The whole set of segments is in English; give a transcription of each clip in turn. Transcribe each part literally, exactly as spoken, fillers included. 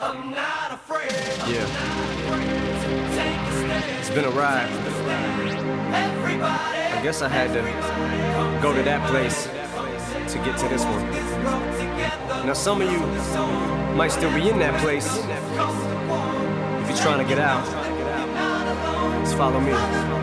I'm not afraid. Yeah. Take a stand. It's been a ride. Everybody. I guess I had to go to that place to get to this one. Now some of you might still be in that place. If you're trying to get out, just follow me.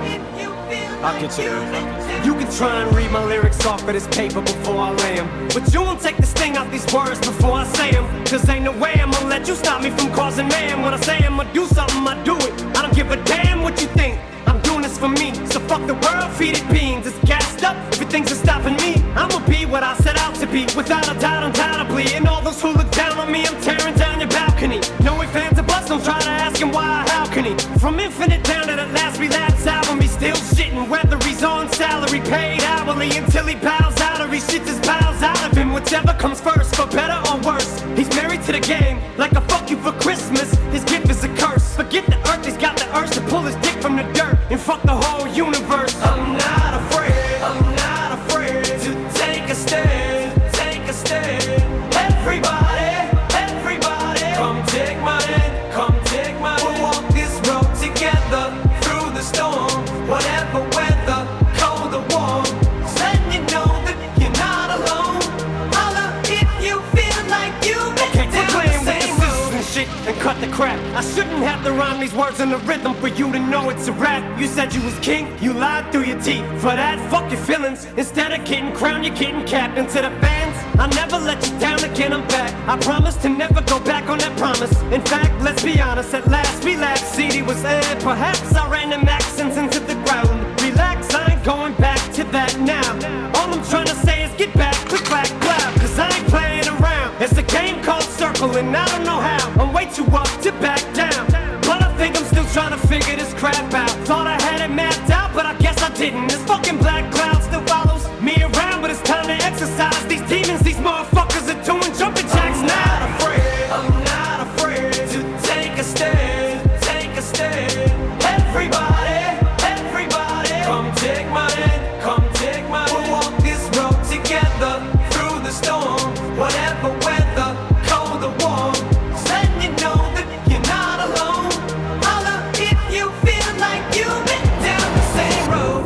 I'll get you there. You can try and read my lyrics off of this paper before I lay 'em, but you won't take the sting out these words before I say 'em. Cause ain't no way I'ma let you stop me from causing mayhem. When I say I'ma do something, I do it. I don't give a damn what you think. I'm doing this for me, so fuck the world, feed it beans. It's gassed up, everything's just stopping me. I'ma be what I set out to be, without a doubt, undoubtedly. And all those who look down on me, I'm tearing down your balcony. No ifs, ands, or buts, don't try to ask him why or how can he. From Infinite down to the last relapse album, he's still shitting. Whether he's on salary, paid hourly, until he bows out or he shits his bowels out of him. Whichever comes first, for better or worse. He's married to the game, like a fuck you for Christmas. His gift is a curse. Forget the earth, he's got the urge to pull his dick from the dirt and fuck the whole universe. I'm not afraid, I'm not afraid to take a stand, take a stand. Everybody, everybody, come take my hand, come take my hand. We'll walk this road together through the storm, whatever weather, cold or warm. Just letting you know that you're not alone. Holla if you feel like you've been Okay, down quit playing the with the same scissors road. and shit and cut the crap. I shouldn't have to rhyme these words in the rhythm for you to know it's a rap. You said you was king, you lied through your teeth. For that, fuck your feelings. Instead of getting crowned, you're getting capped. And to the fans, I never let you down again, I'm back. I promise to never go back on that promise. In fact, let's be honest, at last we laughed. C D was aired, perhaps I ran them accents into the ground. Relax, I ain't going back to that now. All I'm trying to say is get back, click, clack, clap. Cause I ain't playing around. It's a game called Circle and I don't know how. I'm way too up to back down. But I think I'm still trying to figure this crap out. Thought I had it mapped out, but I guess I didn't. This fucking black cloud still follows me around, but it's time to exercise these demons. These motherfuckers are doing jumping jacks I'm now. not afraid, I'm not afraid to take a stand, take a stand. Everybody, everybody, come take my hand, come take my hand. We'll walk this road together through the storm, whatever weather, cold or warm. Just letting you know that you're not alone. Holla if you feel like you've been down the same road.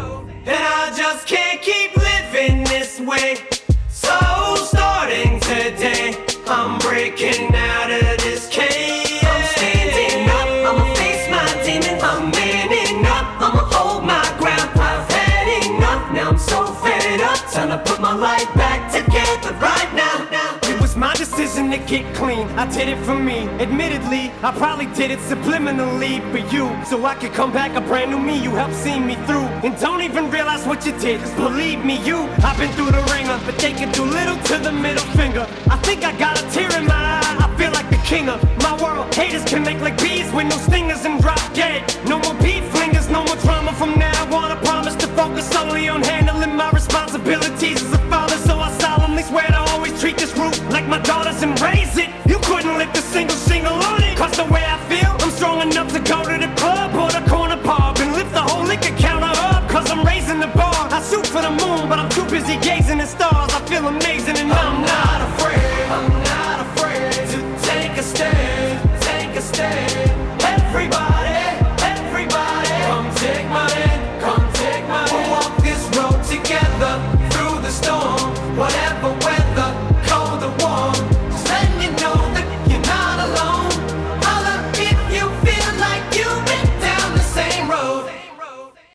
And I just can't keep living this way. So starting today, I'm breaking out of this cage. I'm standing up, I'ma face my demons. I'm manning up, I'ma hold my ground. I've had enough, now I'm so fed up. Time to put my life back together right now. It was my decision to get clean, I did it for me. Admittedly, I probably did it subliminally for you, so I could come back a brand new me. You helped see me through, and don't even realize what you did. Cause believe me, you, I've been through the ringer, but they can do little to the middle finger. I think I got a tear in my eye, I feel like the king of my world. Haters can make like bees with no stingers and drop dead. No more beef flingers, no more drama from now on. I promise to focus solely on handling my responsibilities as a father. So I solemnly swear to always treat this root like my daughters and raise it. You couldn't lift a single shingle on it. Cause the way I feel, I'm strong enough to go to the club or the corner pub and lift the whole liquor counter up. Cause I'm raising the bar. I shoot for the moon, but I'm too busy gazing at stars. I feel amazing and I'm, I'm not afraid, I'm not afraid to take a stand, take a stand.